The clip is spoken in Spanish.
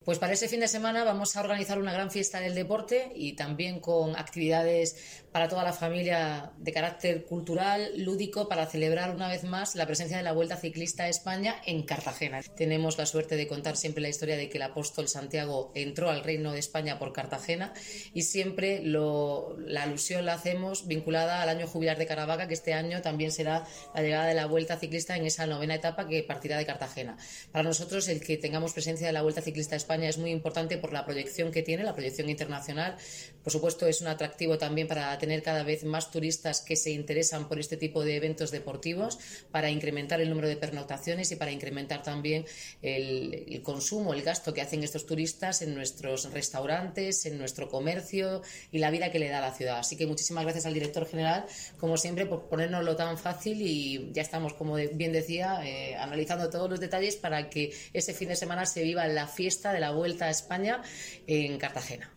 Pues para ese fin de semana vamos a organizar una gran fiesta del deporte y también con actividades para toda la familia de carácter cultural, lúdico, para celebrar una vez más la presencia de la Vuelta Ciclista a España en Cartagena. Tenemos la suerte de contar siempre la historia de que el apóstol Santiago entró al Reino de España por Cartagena y siempre la alusión la hacemos vinculada al año jubilar de Caravaca, que este año también será la llegada de la Vuelta Ciclista en esa novena etapa que partirá de Cartagena. Para nosotros el que tengamos presencia de la Vuelta Ciclista a España es muy importante por la proyección que tiene, la proyección internacional. Por supuesto, es un atractivo también para tener cada vez más turistas que se interesan por este tipo de eventos deportivos, para incrementar el número de pernoctaciones y para incrementar también el consumo, el gasto que hacen estos turistas en nuestros restaurantes, en nuestro comercio y la vida que le da a la ciudad. Así que muchísimas gracias al director general, como siempre, por ponérnoslo tan fácil y ya estamos, como bien decía, analizando todos los detalles para que ese fin de semana se viva la fiesta de la Vuelta a España en Cartagena.